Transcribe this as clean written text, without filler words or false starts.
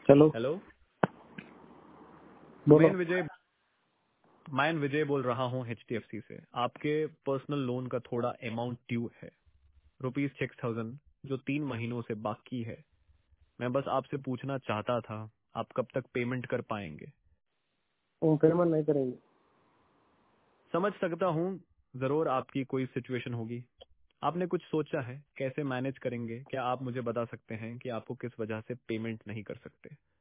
चलो हेलो। बोलो। मैं विजय बोल रहा हूँ HDFC से। आपके पर्सनल लोन का थोड़ा अमाउंट ड्यू है, ₹6,000, जो 3 महीनों से बाकी है। मैं बस आपसे पूछना चाहता था, आप कब तक पेमेंट कर पाएंगे? वो पेमेंट नहीं करेंगे। समझ सकता हूँ, जरूर आपकी कोई सिचुएशन होगी। आपने कुछ सोचा है कैसे मैनेज करेंगे? क्या आप मुझे बता सकते हैं कि आपको किस वजह से पेमेंट नहीं कर सकते?